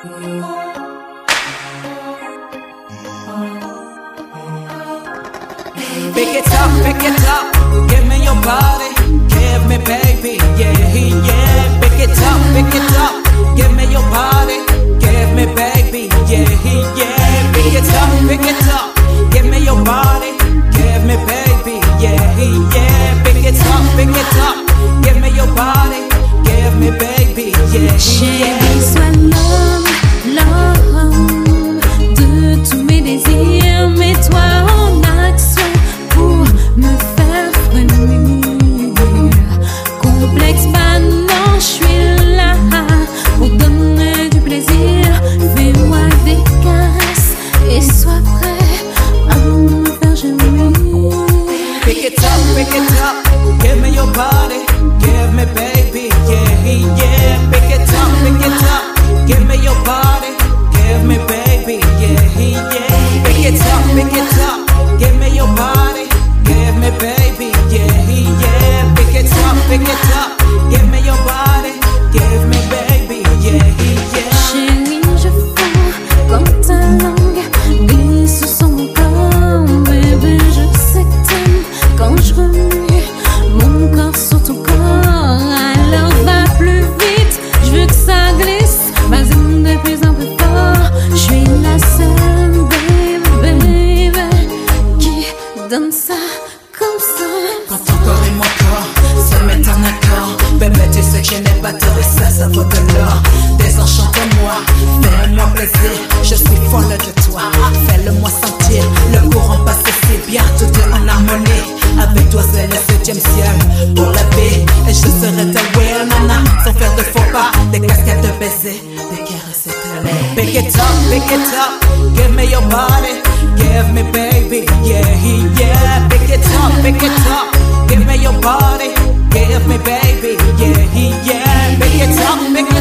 Pick it up, give me your body, give me baby, yeah, yeah. Pick it up, give me your body, give me baby, yeah, yeah. Pick it up, give me your body, give me baby, yeah, yeah. Pick it up, give me your body, give me baby, yeah, Chérie, sois l'homme de tous mes désirs, mets-toi en action pour me faire frémir. Complexe, pas non, je suis là pour donner du plaisir. Fais-moi des caresses et sois prêt à me faire gémir. Pick it up, give me your body, give me baby, yeah, yeah. Pick it up, give me your body, give me baby, yeah, yeah. Pick it up, give me your body, give me baby, yeah, yeah. Pick it up, give me your body, give me baby, yeah, yeah. Chérie, je fous comme ta langue glisse sur mon corps. Bébé, je sais que t'aimes quand je remue mon corps sur ton corps. Alors va plus vite, je veux que ça glisse, vas-y de plus en plus fort. Je suis la seule, baby, qui donne ça comme ça. Quand ton corps et mon corps se mettent en accord, bébé, tu sais que je n'ai pas tort et ça vaut de l'or. Désenchante-moi, fais-moi plaisir, je suis folle de toi. Fais-le-moi sentir, le courant passe si bien, tout est en harmonie. Avec toi c'est le 7e ciel pour la vie, et je serai ta real nana, sans faire de faux pas, des cascades de baisers, des caresses éternelles. Pick it up, give me your body, give me baby, yeah, yeah. Pick it up, give me your body, give me baby, yeah, yeah. Pick it up,